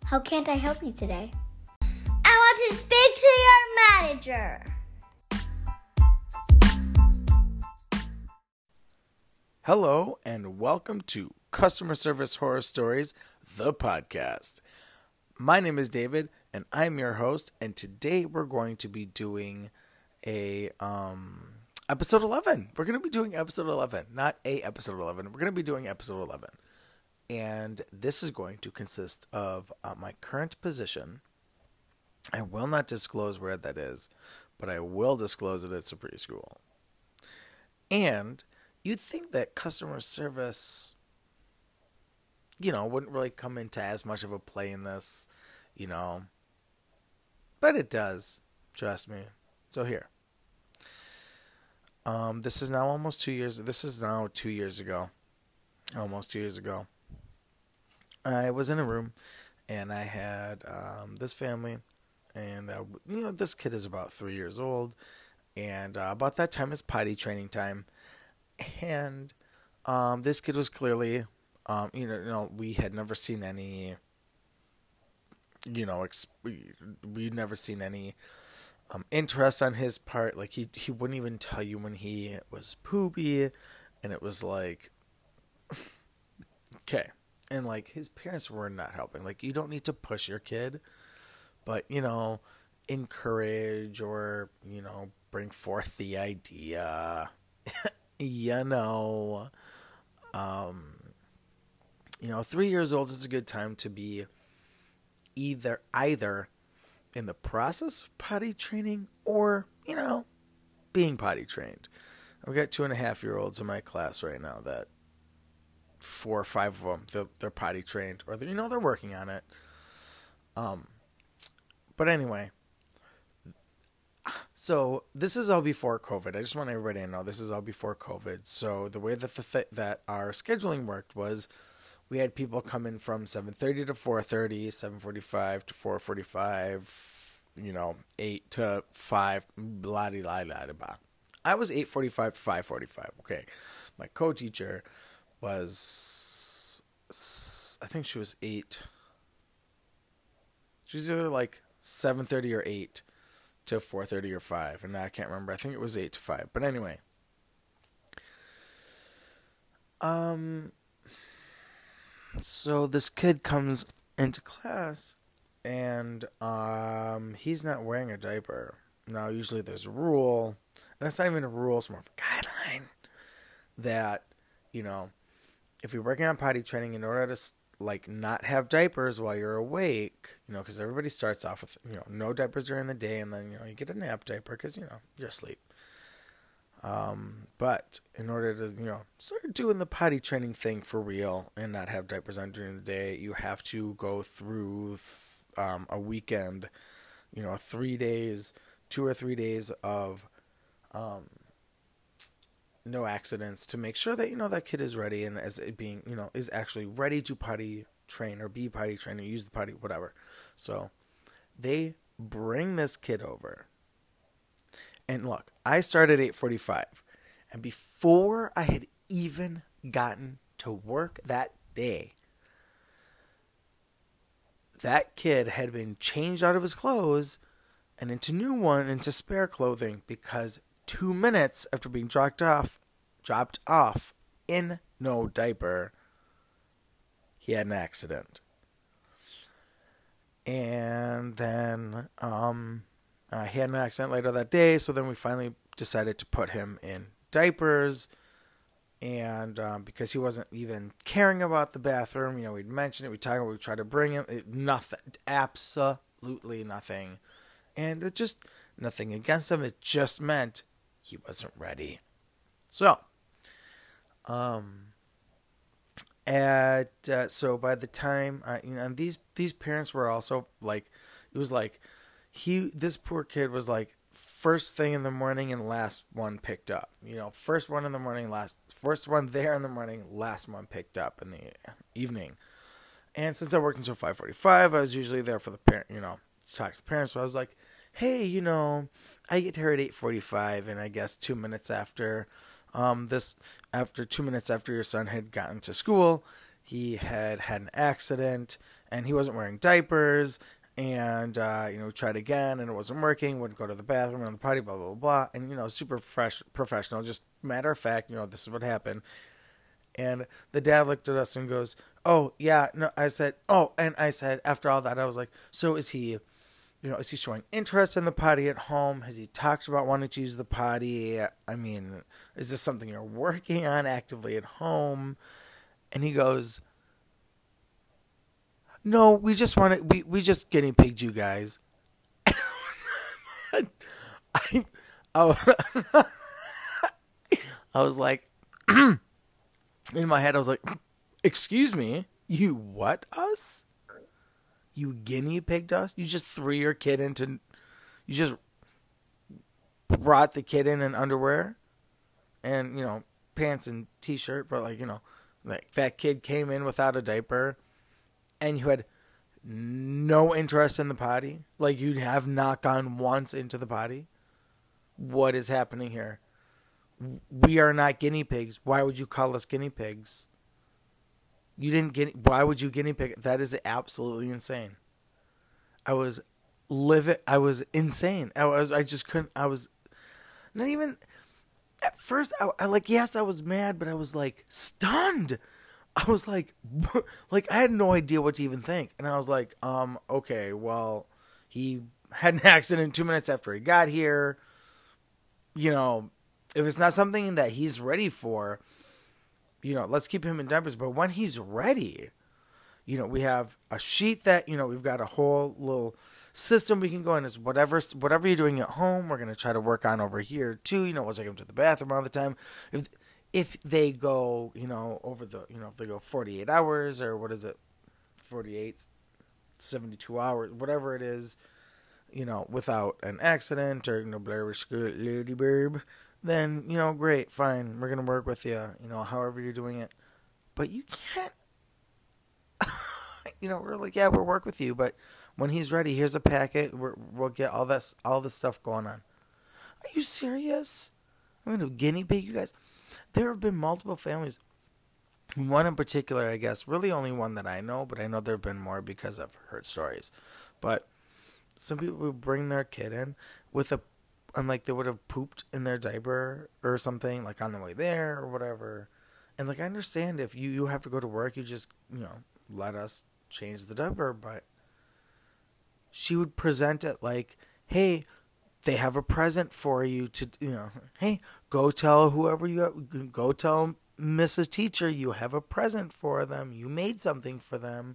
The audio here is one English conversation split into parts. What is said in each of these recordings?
How can't I help you today? I want to speak to your manager. Hello, and welcome to Customer Service Horror Stories, the podcast. My name is David, and I'm your host, and today we're going to be doing episode 11. We're going to be doing episode 11, not episode 11. We're going to be doing episode 11. And this is going to consist of my current position. I will not disclose where that is, but I will disclose that it's a preschool. And you'd think that customer service, wouldn't really come into as much of a play in this, but it does, trust me. So here. This is now almost 2 years. This is now 2 years ago. Almost 2 years ago. I was in a room, and I had this family, and this kid is about 3 years old, and about that time is potty training time, and this kid was clearly, we had never seen any, we'd never seen any interest on his part. Like he wouldn't even tell you when he was poopy, and it was like, okay. And, his parents were not helping. You don't need to push your kid, but, encourage or, bring forth the idea, 3 years old is a good time to be either in the process of potty training or, being potty trained. I've got 2.5-year-olds in my class right now that 4 or 5 of them, they're potty trained, or they're working on it. But anyway, so this is all before COVID. I just want everybody to know this is all before COVID. So the way that that our scheduling worked was we had people come in from 7:30 to 4:30, 7:45 to 4:45, 8 to 5, blah de blah blah blah. I was 8:45 to 5:45. Okay, my co-teacher was, I think she was 8. She was either 7:30 or 8 to 4:30 or 5, and I can't remember. I think it was 8 to 5. But anyway, so this kid comes into class, and he's not wearing a diaper. Now, usually there's a rule, and it's not even a rule; it's more of a guideline that if you're working on potty training, in order to not have diapers while you're awake, because everybody starts off with no diapers during the day, and then you get a nap diaper because you're asleep. But in order to start doing the potty training thing for real and not have diapers on during the day, you have to go through a weekend, 3 days, 2 or 3 days of no accidents to make sure that that kid is ready and as it being is actually ready to potty train or be potty trained or use the potty, whatever. So they bring this kid over, and look, I started at 8:45, and before I had even gotten to work that day, that kid had been changed out of his clothes and into spare clothing, because 2 minutes after being dropped off in no diaper, he had an accident. And then he had an accident later that day, so then we finally decided to put him in diapers. And because he wasn't even caring about the bathroom, we'd mention it, we'd talk about it, we'd try to bring him, nothing, absolutely nothing. And it just, nothing against him, it just meant he wasn't ready. So, so by the time, and these parents were also it was this poor kid was first thing in the morning and last one picked up. First one in the morning, first one there in the morning, last one picked up in the evening. And since I worked until 5:45, I was usually there for the parent, to talk to the parents. So I was like, hey, I get here at 8:45, and I guess 2 minutes after 2 minutes after your son had gotten to school, he had an accident, and he wasn't wearing diapers. And, we tried again and it wasn't working. Wouldn't go to the bathroom on the potty, blah, blah, blah. And, super fresh, professional, just matter of fact, this is what happened. And the dad looked at us and goes, oh, yeah, no, I said, after all that, I was like, so is he showing interest in the potty at home? Has he talked about wanting to use the potty? I mean, is this something you're working on actively at home? And he goes, no, we just guinea pigged you guys. I was like, in my head, I was like, excuse me, you what us? You guinea pigged us? You just you just brought the kid in underwear and, pants and t-shirt, but like that kid came in without a diaper and you had no interest in the potty? Like you have not gone once into the potty? What is happening here? We are not guinea pigs. Why would you call us guinea pigs? Why would you guinea pig? That is absolutely insane. I was insane. I just couldn't, I was not even, at first, yes, I was mad, but I was like stunned. I was like I had no idea what to even think. And I was like, okay, well, he had an accident 2 minutes after he got here. If it's not something that he's ready for, let's keep him in diapers. But when he's ready, we have a sheet that, we've got a whole little system we can go in. Is whatever you're doing at home, we're going to try to work on over here too. We'll take him to the bathroom all the time. If they go, over the, if they go 48 hours or what is it, 48, 72 hours, whatever it is, without an accident or, blurry skirt, lady burb, then, great, fine. We're going to work with you, however you're doing it. But you can't, we're like, yeah, we'll work with you. But when he's ready, here's a packet. We'll get all this stuff going on. Are you serious? I'm going to guinea pig you guys. There have been multiple families. One in particular, I guess, really only one that I know, but I know there have been more because I've heard stories. But some people would bring their kid in and they would have pooped in their diaper or something, like on the way there or whatever. And I understand if you have to go to work, you just, let us change the diaper. But she would present it like, hey, they have a present for you to, hey, go tell go tell Mrs. Teacher you have a present for them. You made something for them.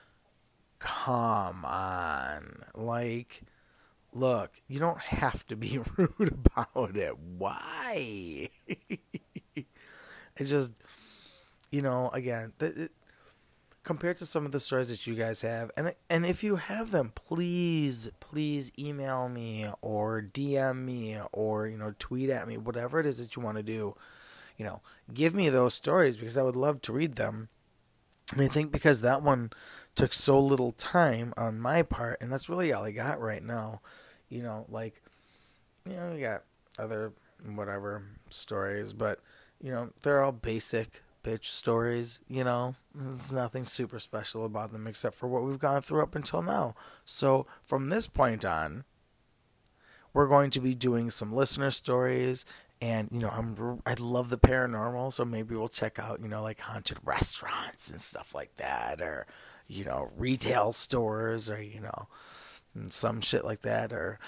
Come on. Look, you don't have to be rude about it. Why? It's just, again, compared to some of the stories that you guys have, and if you have them, please email me or DM me or, tweet at me, whatever it is that you want to do. Give me those stories because I would love to read them. And I think because that one took so little time on my part, and that's really all I got right now. We got other whatever stories, but, they're all basic bitch stories, There's nothing super special about them except for what we've gone through up until now. So from this point on, we're going to be doing some listener stories. And, I love the paranormal, so maybe we'll check out, haunted restaurants and stuff like that, or, retail stores, or, some shit like that, or,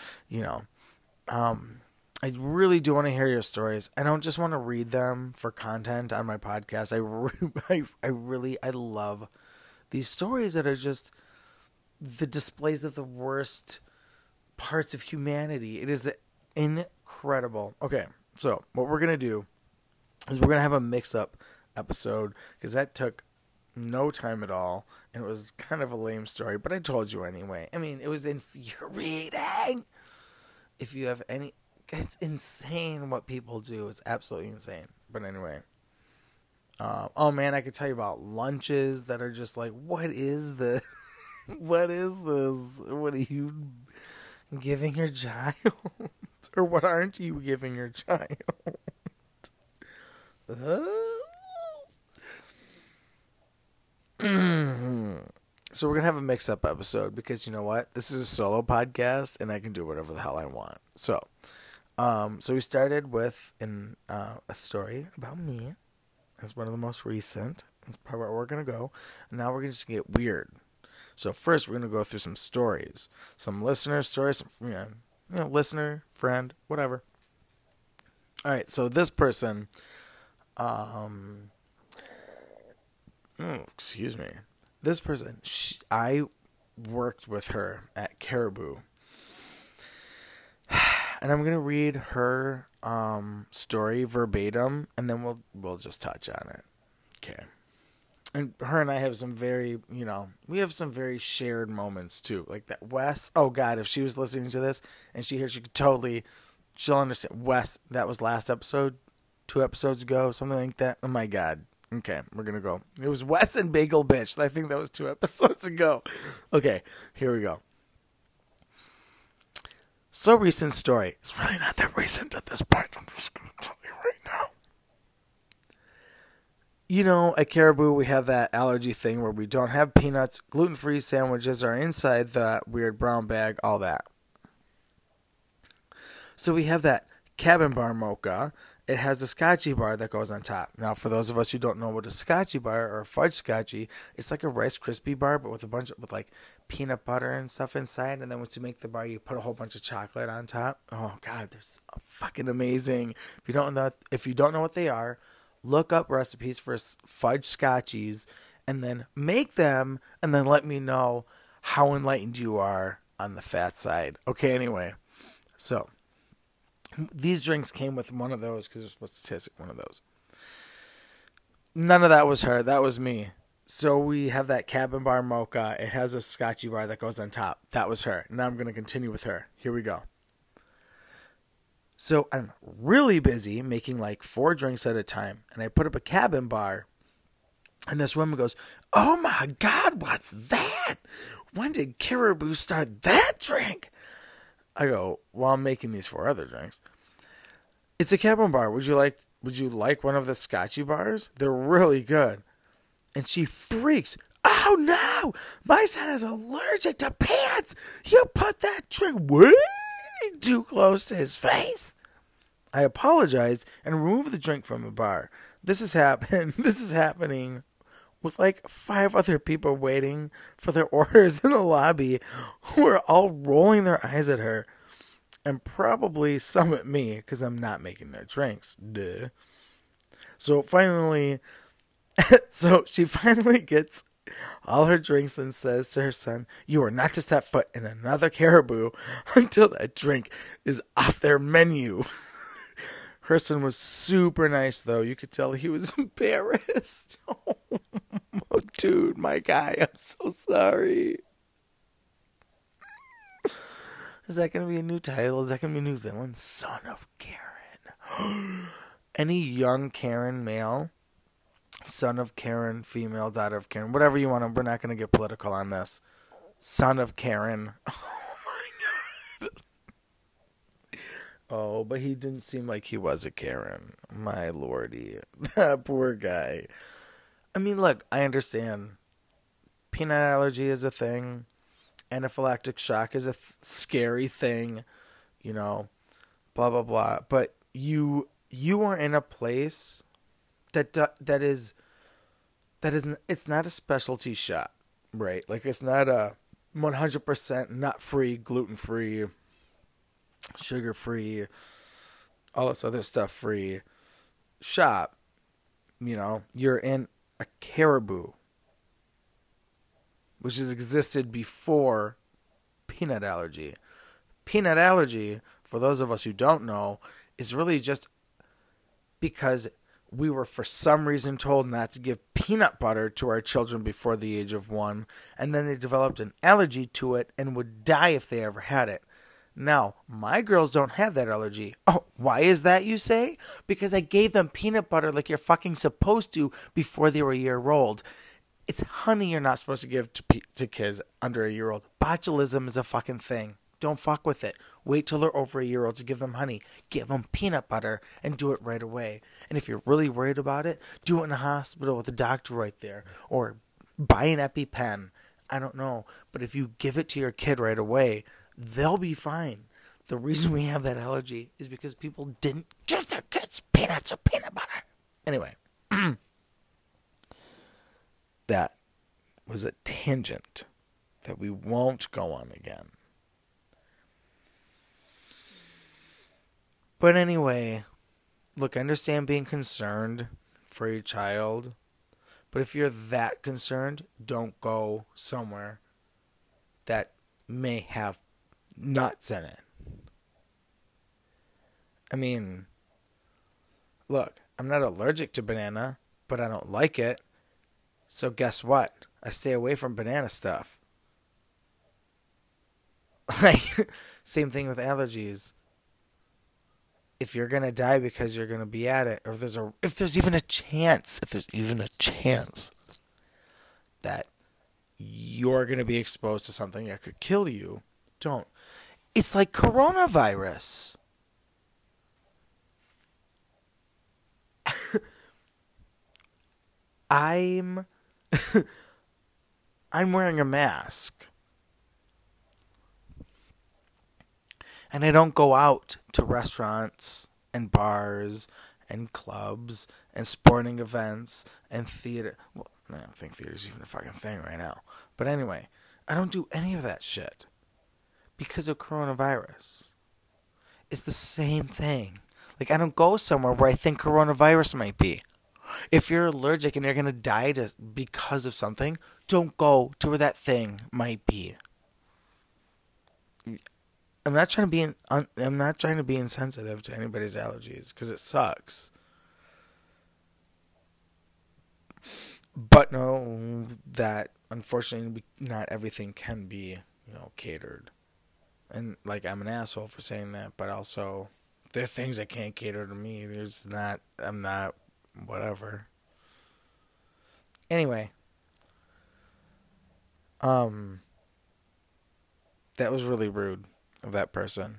I really do want to hear your stories. I don't just want to read them for content on my podcast. I love these stories that are just the displays of the worst parts of humanity. It is incredible. Okay. So what we're going to do is we're going to have a mix-up episode because that took no time at all, and it was kind of a lame story, but I told you anyway. I mean, it was infuriating. If you have any... It's insane what people do. It's absolutely insane. But anyway. Oh, man, I could tell you about lunches that are just like, what is this? What is this? What are you giving your child? Or what aren't you giving your child? So we're going to have a mix-up episode because you know what? This is a solo podcast and I can do whatever the hell I want. So we started with a story about me. It's one of the most recent. That's probably where we're going to go. And now we're just going to get weird. So first we're going to go through some stories. Some listener stories. Some, listener, friend, whatever. All right, so this person... excuse me. This person, I worked with her at Caribou. And I'm going to read her story verbatim, and then we'll just touch on it. Okay. And her and I have some very, we have some very shared moments, too. Like that Wes, oh, God, if she was listening to this, and she could she'll understand. Wes, that was last episode, 2 episodes ago, something like that. Oh, my God. Okay, we're going to go. It was Wes and Bagel Bitch. I think that was 2 episodes ago. Okay, here we go. So recent story. It's really not that recent at this point. I'm just going to tell you right now. At Caribou, we have that allergy thing where we don't have peanuts. Gluten-free sandwiches are inside that weird brown bag, all that. So we have that Cabin Bar mocha. It has a scotchy bar that goes on top. Now, for those of us who don't know what a scotchy bar or a fudge scotchy, it's like a Rice Krispie bar, but with like peanut butter and stuff inside. And then once you make the bar, you put a whole bunch of chocolate on top. Oh God, they're so fucking amazing. If you don't know what they are, look up recipes for fudge scotchies, and then make them, and then let me know how enlightened you are on the fat side. Okay, anyway, so. These drinks came with one of those because they're supposed to taste like one of those. None of that was her. That was me. So we have that Cabin Bar mocha. It has a scotchy bar that goes on top. That was her. Now I'm going to continue with her. Here we go. So I'm really busy making like 4 drinks at a time. And I put up a Cabin Bar. And this woman goes, "Oh my God, what's that? When did Caribou start that drink?" I go, "Well, I'm making these 4 other drinks." "It's a Cabin Bar. Would you like one of the scotchy bars? They're really good." And she freaks. "Oh no! My son is allergic to peanuts! You put that drink way too close to his face." I apologized and removed the drink from the bar. This is happening with like 5 other people waiting for their orders in the lobby who are all rolling their eyes at her. And probably some at me because I'm not making their drinks. Duh. So she finally gets all her drinks and says to her son, "You are not to step foot in another Caribou until that drink is off their menu." Her son was super nice, though. You could tell he was embarrassed. Oh, dude, my guy, I'm so sorry. Is that going to be a new title? Is that going to be a new villain? Son of Karen. Any young Karen male, son of Karen, female, daughter of Karen, whatever you want. We're not going to get political on this. Son of Karen. Oh, my God. Oh, but he didn't seem like he was a Karen. My lordy. That poor guy. I mean, look, I understand. Peanut allergy is a thing. Anaphylactic shock is a scary thing. Blah, blah, blah. But you are in a place that is it's not a specialty shop, right? Like, it's not a 100% nut-free, gluten-free, sugar-free, all this other stuff free shop. You're in a Caribou, which has existed before peanut allergy. Peanut allergy, for those of us who don't know, is really just because we were for some reason told not to give peanut butter to our children before the age of 1, and then they developed an allergy to it and would die if they ever had it. Now, my girls don't have that allergy. Oh, why is that, you say? Because I gave them peanut butter like you're fucking supposed to before they were a year old. It's honey you're not supposed to give to kids under a year old. Botulism is a fucking thing. Don't fuck with it. Wait till they're over a year old to give them honey. Give them peanut butter and do it right away. And if you're really worried about it, do it in a hospital with a doctor right there. Or buy an EpiPen. I don't know. But if you give it to your kid right away, they'll be fine. The reason we have that allergy is because people didn't give their kids peanuts or peanut butter. Anyway, that was a tangent that we won't go on again. But anyway, look, I understand being concerned for your child. But if you're that concerned, don't go somewhere that may have nuts in it. I mean, look, I'm not allergic to banana, but I don't like it. So guess what? I stay away from banana stuff. Like, same thing with allergies. If you're going to die because you're going to be at it, or if there's even a chance that you're going to be exposed to something that could kill you, don't. It's like coronavirus. I'm wearing a mask. And I don't go out to restaurants and bars and clubs and sporting events and theater. Well, I don't think theater's even a fucking thing right now. But anyway, I don't do any of that shit because of coronavirus. It's the same thing. Like, I don't go somewhere where I think coronavirus might be. If you're allergic and you're going to die because of something, don't go to where that thing might be. I'm not trying to be insensitive to anybody's allergies because it sucks. But know that unfortunately not everything can be, catered. And like, I'm an asshole for saying that, but also there are things that can't cater to me. I'm not whatever. Anyway, that was really rude of that person.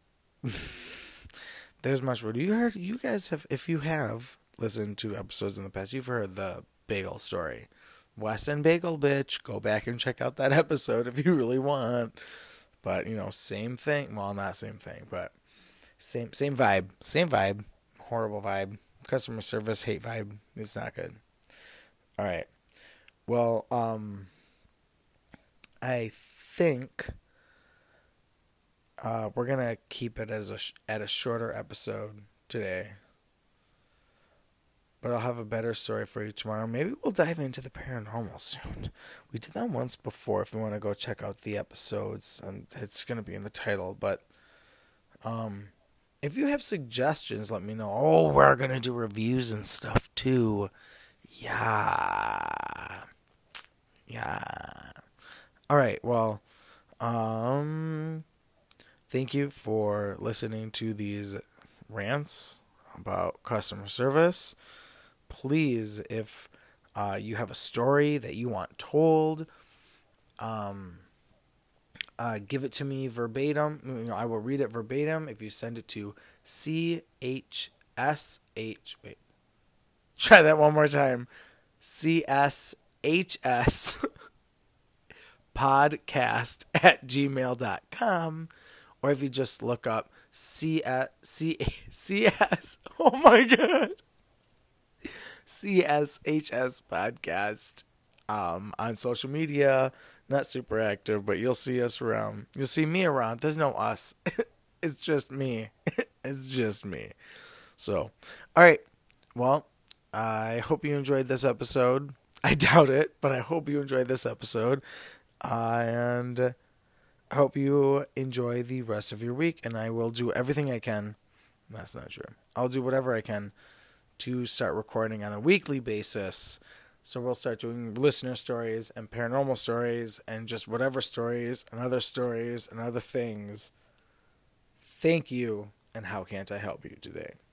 There's much rude. You guys have, if you have listened to episodes in the past, you've heard the bagel story. Weston Bagel Bitch. Go back and check out that episode if you really want. But, same thing. Well, not same thing, but same vibe. Same vibe. Horrible vibe. Customer service hate vibe. It's not good. All right. Well, I think we're gonna keep it at a shorter episode today. But I'll have a better story for you tomorrow. Maybe we'll dive into the paranormal soon. We did that once before. If you want to go check out the episodes, it's gonna be in the title. But if you have suggestions, let me know. Oh, we're gonna do reviews and stuff too. Yeah. All right. Well, thank you for listening to these rants about customer service. Please, if you have a story that you want told, give it to me verbatim. I will read it verbatim if you send it to CHSH. Wait. Try that one more time. CSHS podcast@gmail.com. Or if you just look up CS. Oh my God. CSHS podcast on social media. Not super active, but you'll see us around. You'll see me around. There's no us. It's just me. It's just me. So, all right. Well, I hope you enjoyed this episode. I doubt it, but I hope you enjoyed this episode. And I hope you enjoy the rest of your week. And I will do everything I can. That's not true. I'll do whatever I can to start recording on a weekly basis. So we'll start doing listener stories and paranormal stories and just whatever stories and other things. Thank you, and how can't I help you today?